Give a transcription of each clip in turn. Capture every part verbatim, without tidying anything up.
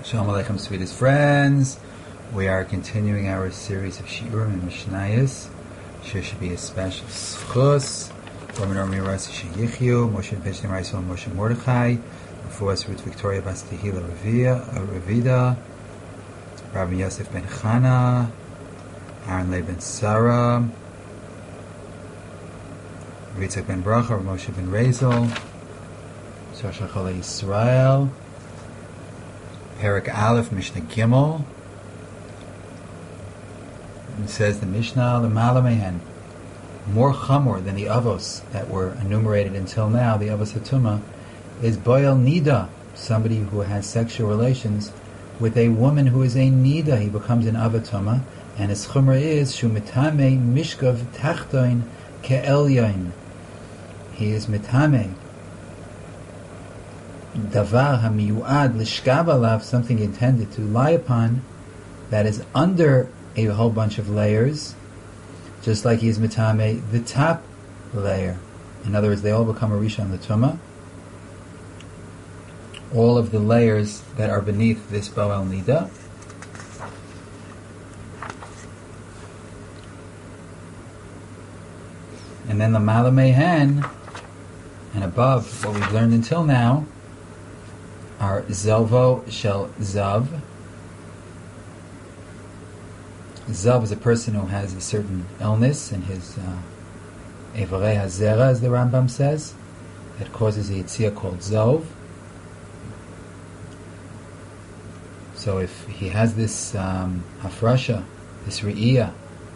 Shalom Aleichem, sweetest friends. We are continuing our series of Shiurim and Mishnayos. Shir should be a special schus. Roman Army Rasi Sheyichyu, Moshe Peshtim Raisel, Moshe Mordechai. Before us, Ruth Victoria Bas Tehila Ravida, Rabbi Yosef Ben Chana, Aaron Le Ben Sarah, Ritzak Ben Bracha, Moshe Ben Razel, Shashach Chole Yisrael. Perak Aleph, Mishnah Gimel. It says the Mishnah, the Malamehan, more chamor than the avos that were enumerated until now, the avos hatuma, is boyel nida, somebody who has sexual relations with a woman who is a nida. He becomes an avatuma, and his chumra is shumitame mishkav tachtoin ke'elyain. He is mitame. Davar hamiyuad lishkav alav, something intended to lie upon, that is under a whole bunch of layers, just like he is mitame the top layer. In other words, they all become a rishon l'tumah. All of the layers that are beneath this boel nida. And then the malamehen, and above what we've learned until now, are Zelvo Shel Zav. Zav is a person who has a certain illness in his Evarei Hazera, as the Rambam says, that causes a Yitzia called Zov. So if he has this um, Hafrasha, this Re'iyah,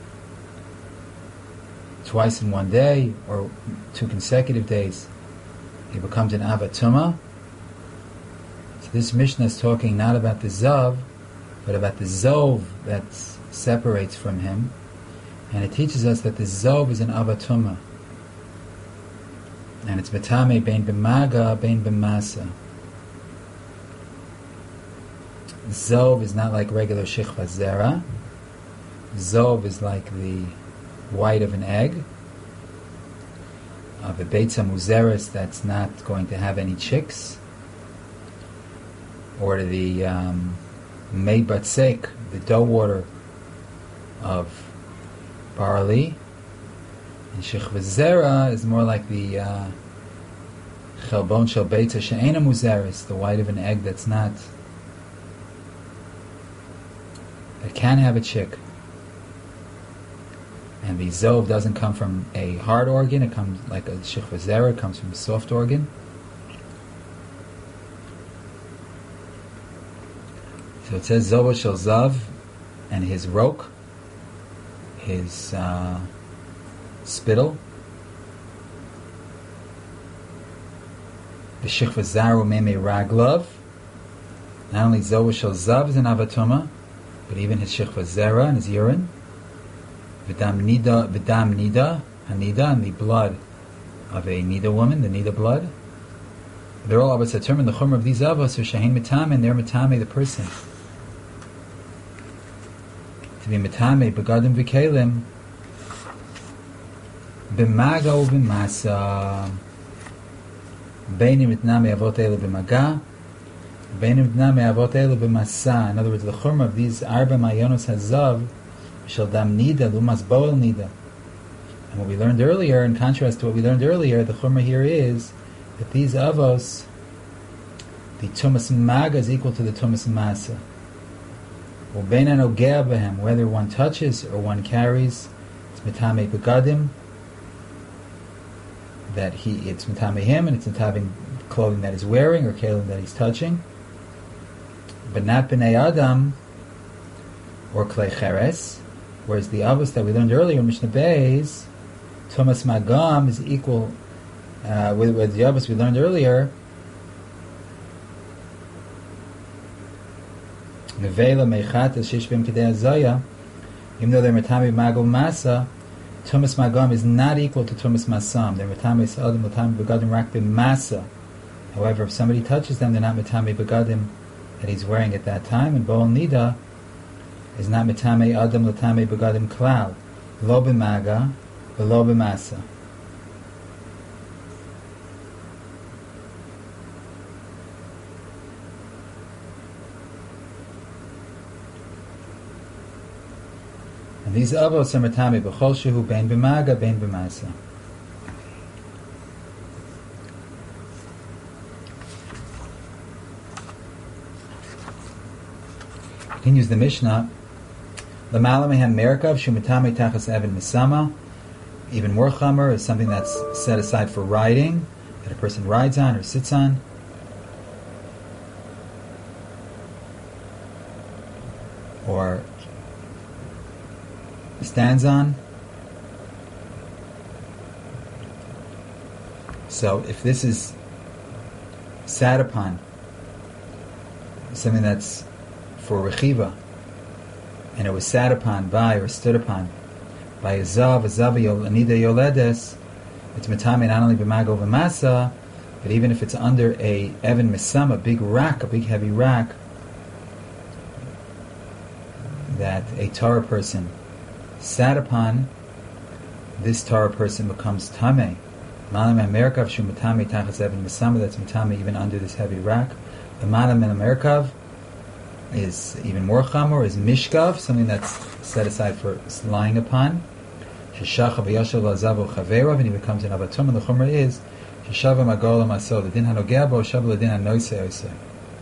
twice in one day or two consecutive days, he becomes an Avatuma. This Mishnah is talking not about the Zav, but about the Zov that separates from him. And it teaches us that the Zov is an Avatuma. And it's Metame bein b'maga, bein b'masa. Zov is not like regular Shechva Zera. Zov is like the white of an egg, of a Beitza Muzeris that's not going to have any chicks, or the um, mei batsek, the dough water of barley. And shechva zera is more like the chelbon shel beitza she'ena muzeris, the white of an egg that's not, that can have a chick. And the zov doesn't come from a hard organ; it comes like a shechva zera, it comes from a soft organ. So it says Zobo Shel Zav, and his rok, his uh, spittle, the Shechva Zaru Meme Raglav. Not only Zobo Shel Zav is an Avatuma, but even his Shechva Zera and his urine, V'dam Nida, V'dam Nida, Hanida, and the blood of a Nida woman, the Nida blood. They're all Abbas Hatum, and the Chumr of these Avos are Shahin Mitame, and they're Mitame, the person. To be Mitame, Begadim V'kelim, B'maga u B'masa, Beinim Mitname Avot Eile B'maga, Beinim Mitname Avot Eile B'masa. In other words, the Chumr of these Arba Mayonos Hazav, Shel Dam Nida, Lumas Boel Nida. And what we learned earlier, in contrast to what we learned earlier, the Chumr here is that these avos, the tumas maga is equal to the tumas masa. Whether one touches or one carries, it's mitame begadim, that he, it's mitame him, and it's mitame clothing that he's wearing or kelim that he's touching. But not b'nei adam or klei cheres. Whereas the avos that we learned earlier in Mishnah Beis, tumas magam is equal. Uh, with, with the avos we learned earlier, nevela meichatas shishbim kidei azaya, even though they're metame magam masa, tumas magam is not equal to tumas masam. They're metame sa'adim metame begadim rak masa. However, if somebody touches them, they're not metame begadim that he's wearing at that time. And boel nida is not metame adam letame begadim klal, lo b'maga, lo b'masa. And these avos are matame b'chol shehu bein b'maga bein b'masa. Continues the Mishnah. L'mala mehem merkav shu matame tachas even misama. Even more chamer is something that's set aside for riding, that a person rides on or sits on. Or stands on. So if this is sat upon, something that's for rechiva, and it was sat upon by or stood upon by a zav, a zav anida yoledes, it's metame not only b'mago v'masa, but even if it's under a even misam, a big rack, a big heavy rack, that a Torah person sat upon, this Torah person becomes tameh. Malam Amerikav shu metame tachas even misam, that's metame even under this heavy rack. The malam Amerikav is even more chamor, is mishkav, something that's set aside for lying upon. Sheshacha v'yashav l'zavu chaverav, and he becomes an avatum, and the chumrah is sheshava magol l'maso, the din hanogea bo, shava l'din hanoisei osei.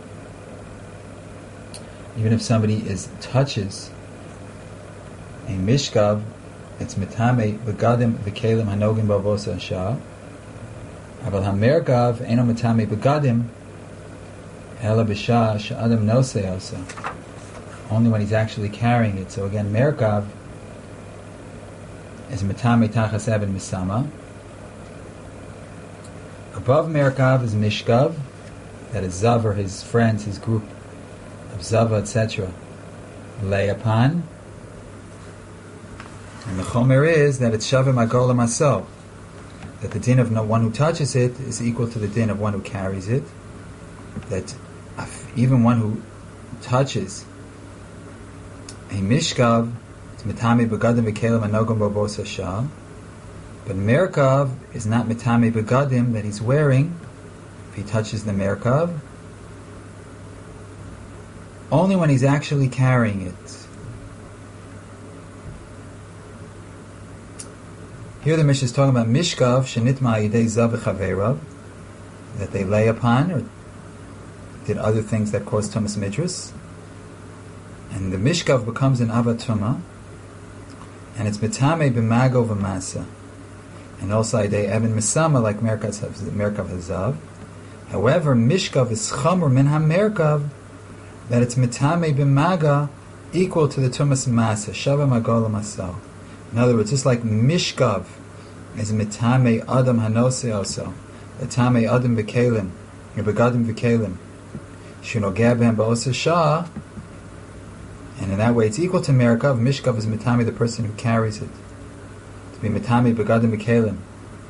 Even if somebody is touches a mishkav, it's mitame begadim v'kelim hanogim bavosa hasha. Aval hamerkav eno mitame begadim ela b'shah she'adam nosei osa. Only when he's actually carrying it. So again, merkav is mitame tachas even misama. Above merkav is mishkav, that is zav or his friends, his group of zava, et cetera, lay upon. And the chomer is that it's shavim agol maso, that the din of no one who touches it is equal to the din of one who carries it. That even one who touches a mishkav, it's mitame begadim v'kelim anogam bobos hashah, but merkav is not mitame begadim that he's wearing. If he touches the merkav, only when he's actually carrying it. Here the Mishnah is talking about mishkav shenitma yidei zav v'chaverav, that they lay upon or did other things that caused tumas midras, and the mishkav becomes an avatuma, and it's mitame b'mago v'masa, and also yidei even misama like merkav hazav. However, mishkav is chamur min ha-merkav, that it's mitame b'maga equal to the tumas masa, shava magol masal. In other words, just like mishkav is mitame adam hanose also, mitame adam v'kelim, begadim v'kelim, shunogeh b'hem ba'osa shah, and in that way it's equal to merkav. Mishkav is mitame, the person who carries it, to be mitame begadim v'kelim,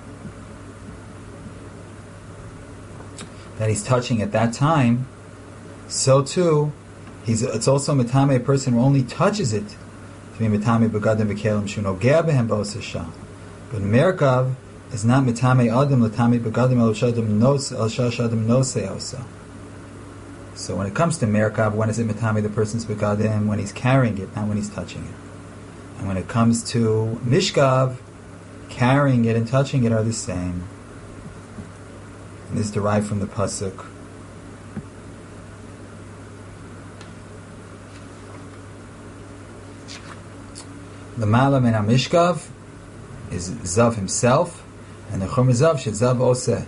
that he's touching at that time. So too, he's it's also mitame, a person who only touches it, to be mitame begadim v'kelim shunogeh b'hem ba'osa shah. But merkav is not mitame adam l'tame begadim el shadam nos el shadam nosei also. So when it comes to merkav, when is it mitame the person's begadim? When he's carrying it, not when he's touching it. And when it comes to mishkav, carrying it and touching it are the same. And this is derived from the pasuk. The malam in mishkav is zav himself, and the chum zav should zav oseh.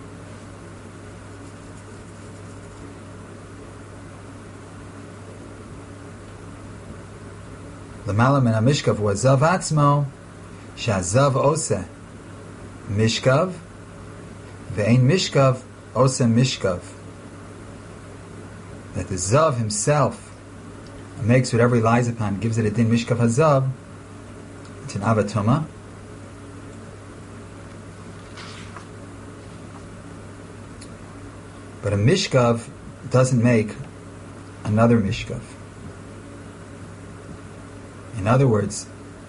The malam in mishkav was zav atzmo, shazav oseh mishkav, ve'ein mishkav oseh mishkav. That the zav himself makes whatever he lies upon, gives it a din mishkav hazav. It's an avatuma. But a mishkav doesn't make another mishkav. In other words,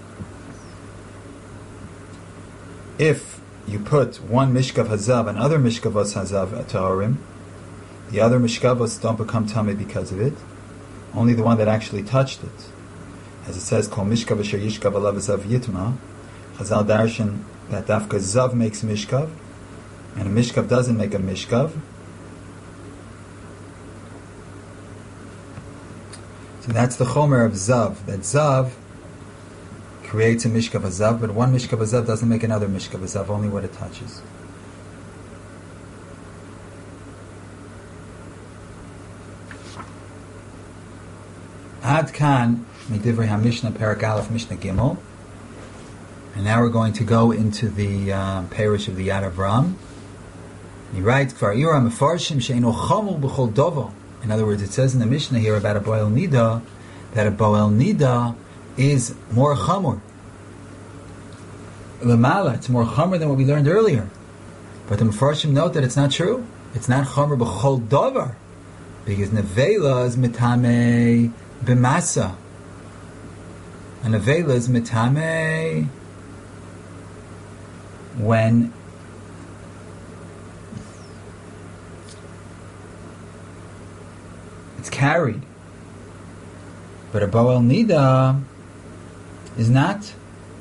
if you put one mishkav hazav and other mishkavos hazav taharim, the other mishkavos don't become tamei because of it. Only the one that actually touched it. as it says, Kol mishkav asher yishkav alav zav yitma. Chazal darshan that dafka zav makes mishkav, and a mishkav doesn't make a mishkav. So that's the chomer of zav. That zav creates a mishkav zav, but one mishkav zav doesn't make another mishkav zav, only what it touches. Ad kan midivrei HaMishnah Perak Aleph Mishnah Gimel, and now we're going to go into the um, parish of the Yad Avram. He writes, "Kvar ira mefarshim she'eino chamul b'chol dovo." In other words, it says in the Mishnah here about a boel nida that a boel nida is more chamur. Lamala, it's more chamur than what we learned earlier. But the mefarshim note that it's not true. It's not chamur b'chol dover, because nevela is mitame b'masa. And nevela is mitame when it's carried. But a boel nida is not.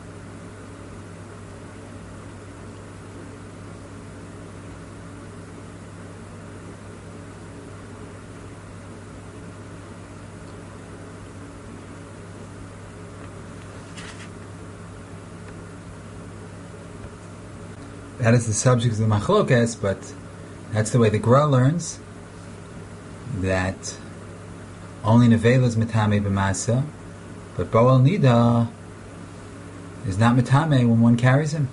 That is the subject of the machlokas, but that's the way the Gra learns, that only nevela is mitame b'masa, but boel nida is not mitame when one carries him.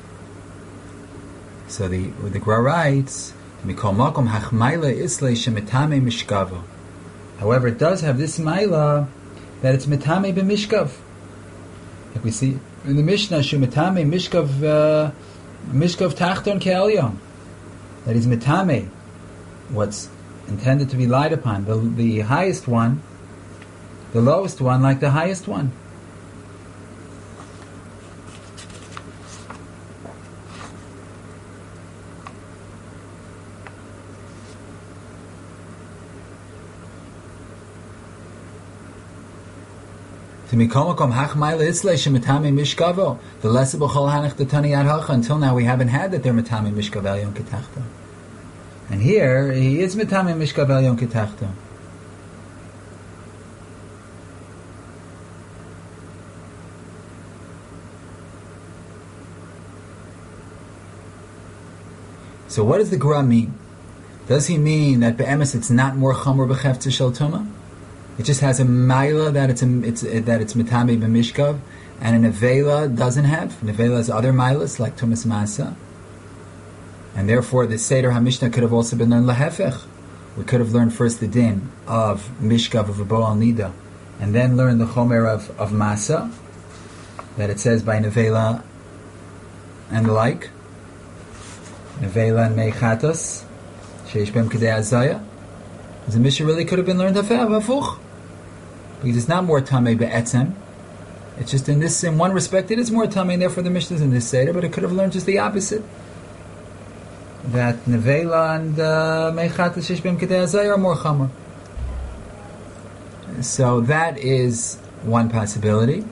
So the the Gra writes, "Mikol makom hachmaila islay shemitame mishkava." However, it does have this maila that it's mitame b'mishkav. Like we see in the Mishnah, shemitame mishkav uh, mishkav tachton ke'elyon, that is mitame what's intended to be light upon, the the highest one, the lowest one, like the highest one. Until now we haven't had that they're mitame mishkav elyon ketachton. And here, he is mitame mishkav elyon ketachton. So what does the Gra mean? Does he mean that be'emes it's not more chamur b'cheftzah shel tumah? It just has a maila that it's a, it's a, that it's mitame b'mishkav, and a nevela doesn't have. Nevela has other mailas like tumas masa, and therefore the Seder HaMishnah could have also been learned lahefech. We could have learned first the din of mishkav of a boal nida, and then learn the chomer of, of masa, that it says by nevela and the like, nevela and meichatos sheish bem kedei azaya. The Mishnah really could have been learned hafuch, because it's not more tamei be'etzem. It's just in this, in one respect, it is more tamei, and therefore the Mishnah is in this seder. But it could have learned just the opposite, that nevela and meichat shesh b'em kedei azay are more chamor. So that is one possibility,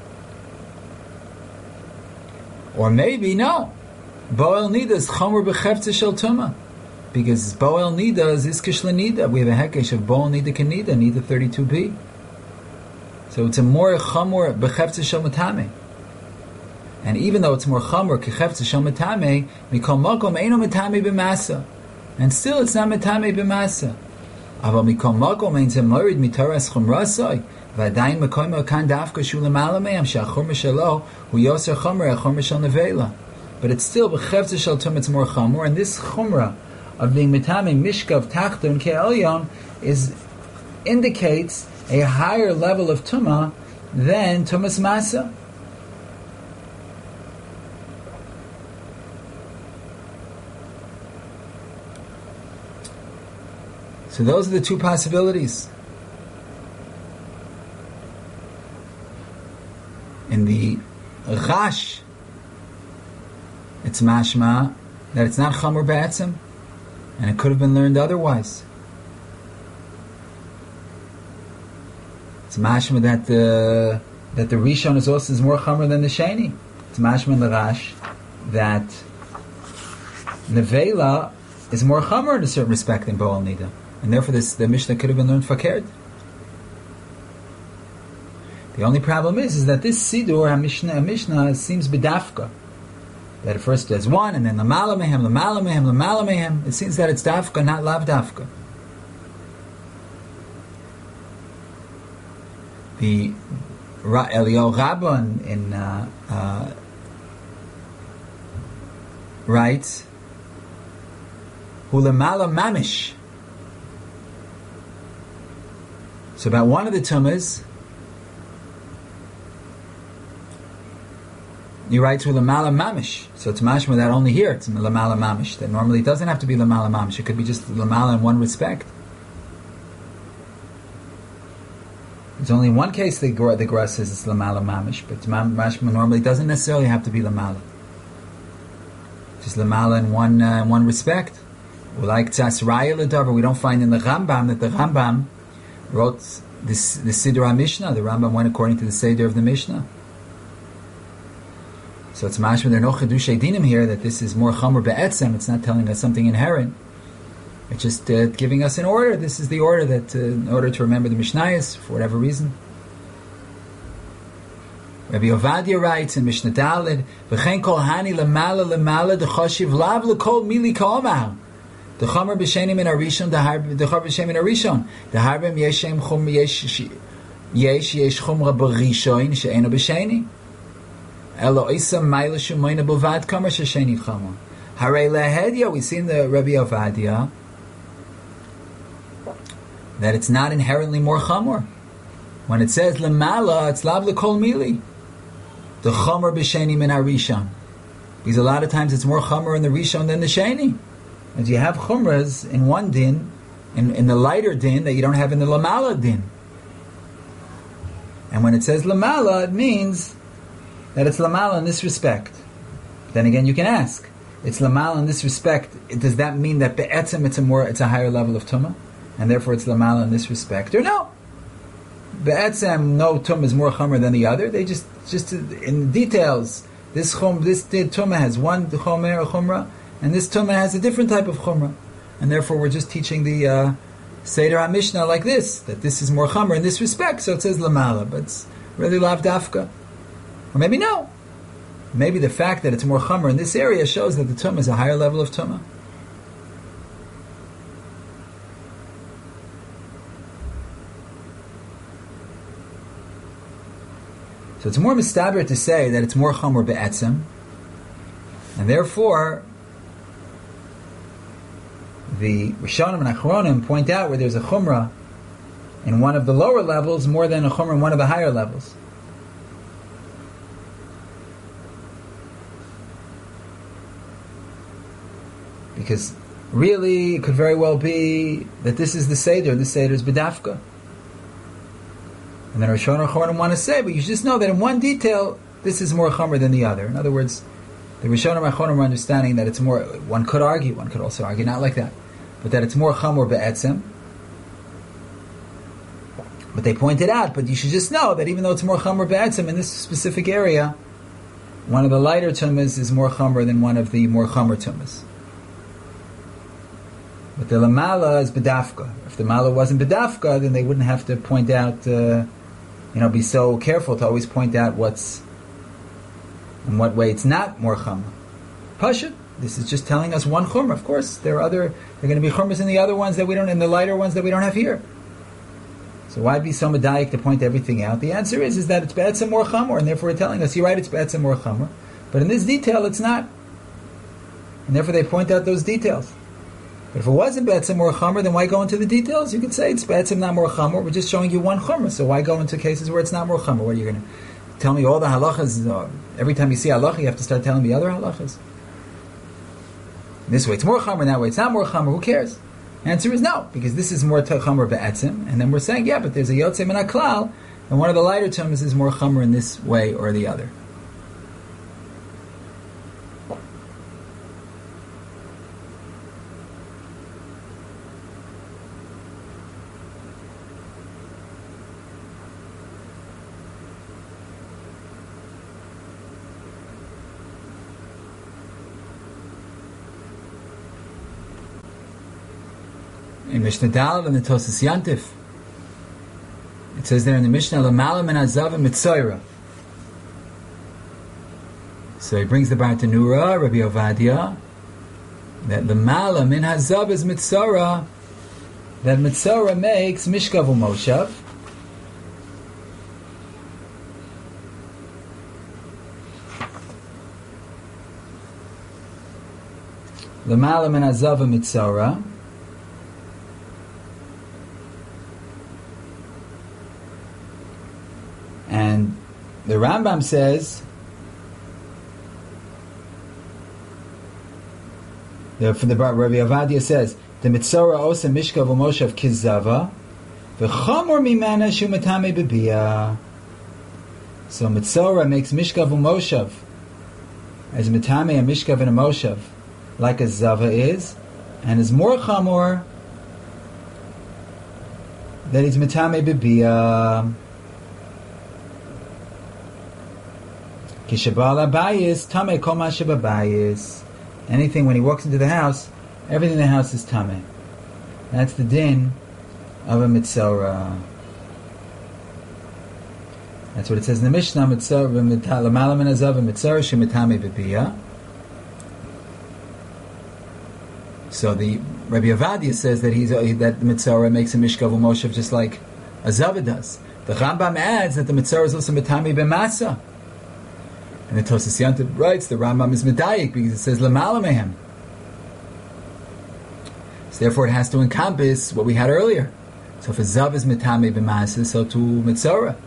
or maybe no, boel nida is chamor b'cheftzah shel tumah. Because boel nida is iskish lenida. We have a hekesh of boel nida kenida, nida thirty-two b. So it's a more chamor b'cheftzah shel matame. And even though it's more chamor kecheftzah shel matame, mikol makom eino matame b'masa. And still it's not matame b'masa. Aval mikol makom ein ze morid mitaras chumrasoi. V'adayin makoyim kan dafka shu lemala me'am she'achorma shelo hu yoser chamor achorma shel nevela. But it's still b'cheftzah shel tum, it's more chamor. And this chumra of being mitame mishkav tachton ke'elyon is indicates a higher level of tumah than tumas masa. So those are the two possibilities. In the Rash, it's mashma that it's not chamor ba'etzem, and it could have been learned otherwise. It's mashma that the that the Rishon is also is more chamer than the Sheni. It's mashma in the Rash that Nevela is more chamer in a certain respect than Bo'al Nida, and therefore this the Mishnah could have been learned fakert. The only problem is is that this Sidur a Mishnah a Mishnah seems bidafka. That at first there's one, and then lamala mehem, lamala mehem, lamala mehem. It seems that it's dafka, not lav dafka. The Eliyahu Rabbah in, in uh, uh, writes, "Hulamala mamish." So about one of the tumas, he writes "Hulamala mamish." So it's mashma that only here it's lamala mamish. That normally it doesn't have to be lamala mamish. It could be just lamala in one respect. There's only one case the the Gra says it's lamala mamish, but mashma normally doesn't necessarily have to be lamala. Just lamala in one uh, in one respect. Like Tzasraya L'Davar, we don't find in the Rambam that the Rambam wrote this the Siddur Mishnah. The Rambam went according to the Seder of the Mishnah. So it's mashma there are no chedushay dinim here that this is more chamer be'etzem. It's not telling us something inherent. It's just uh, giving us an order. This is the order that, uh, in order to remember the Mishnayos, for whatever reason. Rabbi Ovadia writes in Mishnah Daled, "V'chein kol hani lemala lemala dechashiv lav lekol mili ka'omar. Dechamer b'sheni min arishon, dechar b'shem min arishon. Deharbem yeshem chum yesh yesh yesh chumra b'rishon she'eno b'sheni. Elo isa mayla shemoyna b'vad kamer shesheni chama. Harei lehedya." We see in the Rabbi Ovadia that it's not inherently more chamor. When it says lemala, it's lav lekol mili. The chamer b'sheni min harishon. Because a lot of times it's more chamer in the rishon than the sheni. As you have chumras in one din, in, in the lighter din, that you don't have in the lamala din. And when it says lamala, it means that it's lamala in this respect. Then again, you can ask, it's lamala in this respect. Does that mean that be'etzem it's a more, it's a higher level of tumah, and therefore it's lamala in this respect, or no? Be'etzem, no tumah is more chamer than the other. They just, just in details. This chum, this tumah has one chomer or chumrah, and this tumah has a different type of chumrah, and therefore we're just teaching the uh, Seder HaMishnah like this, that this is more chamer in this respect. So it says lamala, but it's really lav dafka, or maybe no. Maybe the fact that it's more chamer in this area shows that the tumah is a higher level of tumah. So it's more mistaber to say that it's more chamer be'etzem, and therefore the Rishonim and Achronim point out where there's a chumrah in one of the lower levels more than a chumrah in one of the higher levels. Because really, it could very well be that this is the Seder, the Seder is B'dafka. And then Rishonim and Achronim want to say, but you should just know that in one detail, this is more chamer than the other. In other words, the Rishonim and Achronim are understanding that it's more, one could argue, one could also argue not like that, but that it's more chamer be'etzem. But they pointed out, but you should just know that even though it's more chamer be'etzem in this specific area, one of the lighter tumas is more chamer than one of the more chamer tumas. But the lamala is bedafka. If the mala wasn't bedafka, then they wouldn't have to point out, uh, you know, be so careful to always point out what's, in what way it's not more chamer. Pashut, this is just telling us one chumrah. Of course, there are other, there are going to be chumras in the other ones that we don't, in the lighter ones that we don't have here. So why be so medayik to point everything out? The answer is, is that it's be'etzem more chamer, and therefore telling us, you're right, it's be'etzem more chamer. But in this detail, it's not. And therefore they point out those details. But if it wasn't be'etzem more chamer, then why go into the details? You could say it's be'etzem not more chamer. We're just showing you one chamer. So why go into cases where it's not more chamer? What are you going to tell me all the halachas? Uh, every time you see halacha, you have to start telling me other halachas. This way it's more chamer, that way it's not more chamer. Who cares? Answer is no, because this is more chamer be'etzem, and then we're saying, yeah, but there's a yotzei min haklal, and one of the lighter terms is more chamer in this way or the other. in Mishnah Daled and the Tosas Yantif. It says there in the Mishnah, L'mala min hazav mitzayra. So he brings the Bartanura, Rabbi Ovadia, that L'mala min hazav is mitzara, that mitzara makes mishkav u'moshav. L'mala min hazav mitzara. And the Rambam says, the, for the Rabbi Ovadia says, the mitzora osa mishkav u'moshav kizava, v'chamor mimana shu metame b'biyah. So mitzora makes mishkav u'moshav as metame a mishkav and a moshav, like a zava is, and is more chamor that he's metame b'biyah. Kishabal abayis tame kol ma shebabayis. Anything when he walks into the house, everything in the house is tame. That's the din of a mitzora. That's what it says in the Mishnah. Mitzora l'mala min hazav mitzora shemitame b'biyah. So the Rabbi Ovadia says that he's that the mitzora makes a mishkav u'moshav just like a zava does. The Rambam adds that the mitzora is also mitame b'masa. And the Tosas Yantiv writes the Rambam is medayik because it says l'mala mehem. So therefore it has to encompass what we had earlier. So if a zav is mitame b'masa, so to mitzora.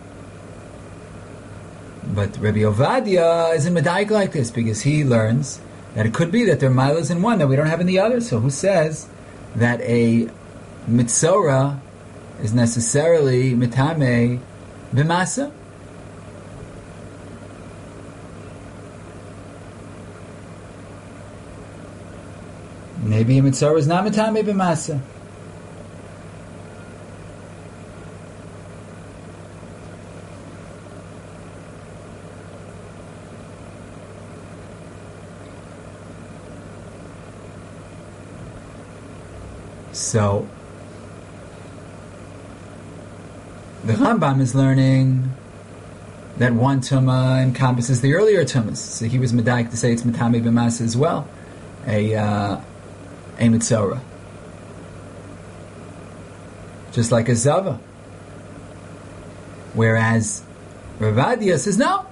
But Rabbi Ovadia isn't medayik like this because he learns that it could be that there are milas in one that we don't have in the other. So who says that a mitzora is necessarily mitame b'masa? Maybe a mitzora is not mitame b'masa. So the Rambam is learning that one tumah encompasses the earlier tumas. So he was medayik to say it's mitame b'masa as well. A uh, a mitzora. Just like a zava. Whereas Rav Ovadia says no.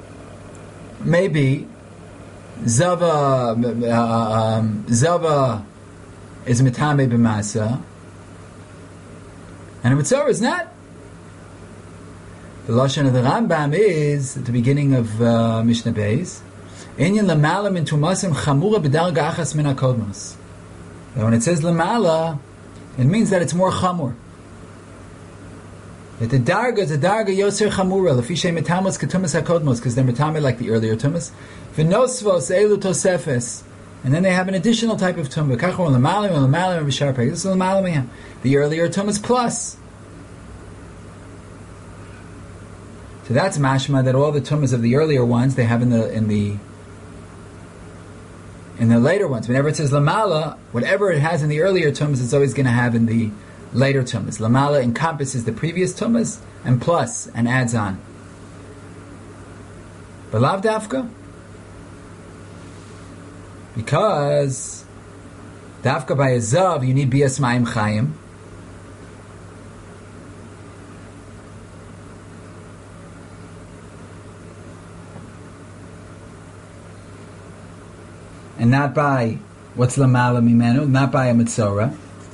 Maybe zava uh, um, zava is mitame b'masa and a mitzora is not. The lashon of the Rambam is at the beginning of uh, Mishnah Beis. Inyan l'mala min tumasim chamura b'darga achas min hakodmos. When it says l'mala, it means that it's more chamur. That the darga is a darga yoser chamura l'fishay mitamos ketumas hakodmos because they're mitame like the earlier tumas. V'nosvos elu tosefes, and then they have an additional type of tumah. Kachor l'mala l'mala v'sharpei. This is l'mala miyam. The earlier tumas plus. So that's mashma that all the tumas of the earlier ones they have in the in the in the later ones. Whenever it says lamala, whatever it has in the earlier tumas, it's always going to have in the later tumas. Lamala encompasses the previous tumas and plus and adds on. But lav dafka, because dafka by a zav you need bias ma'im chayim. And not by what's lamala mimenu, not by a mitzora.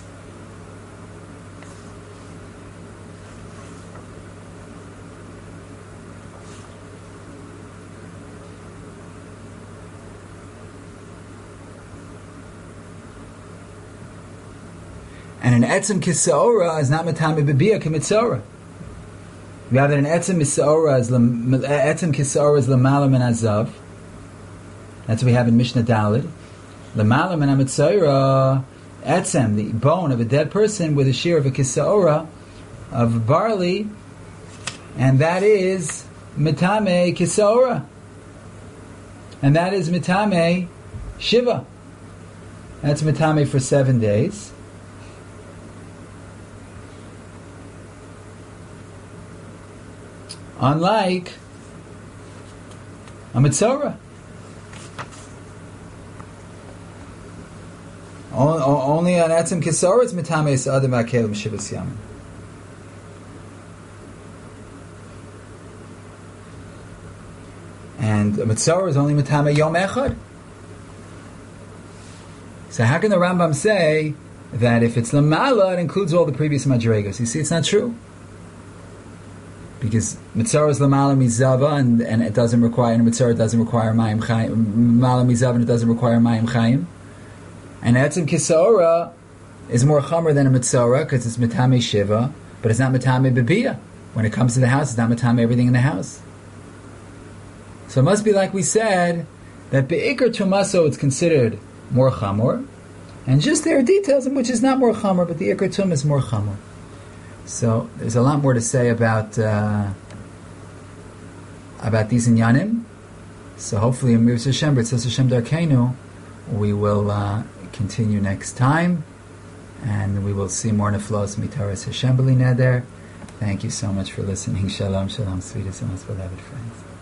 And an etzem kisaora is not matame bebia kemitzora. We have that an etzem kisaora is etzem kisaora is lamala min hazav. That's what we have in Mishnah Daled. L'mala min ha-mitzora, etzem, the bone of a dead person with a shear of a kisaora of barley, and that is mitame kisaora, and that is mitame shiva. That's mitame for seven days. unlike a mitzvah. Only on etzem kisora is mitames adam akelim shivas yamin. And a mitzvah is only mitame yom echad. So how can the Rambam say that if it's lamala, it includes all the previous madregas? You see, it's not true. Because mitzvah is lamala mizava, and, and it doesn't require, and mitzvah doesn't require mayim chayim, lamala mizava, and it doesn't require mayim chayim. And etzem kisora is more chamer than a mitzvah, because it's mitame shiva, but it's not mitame bebiyah. When it comes to the house, it's not mitame everything in the house. So it must be like we said, that be'ikr tumaso it's considered more chamor, and just there are details in which is not more chamor, but the ikr tum is more chamor. So there's a lot more to say about uh, about these inyanim. So hopefully in Mirz Hashem, B'Tzas Hashem Darkeinu, we will uh, continue next time, and we will see more neflos mitaras Hashem b'li neder. Thank you so much for listening. Shalom, shalom, sweetest and most beloved friends.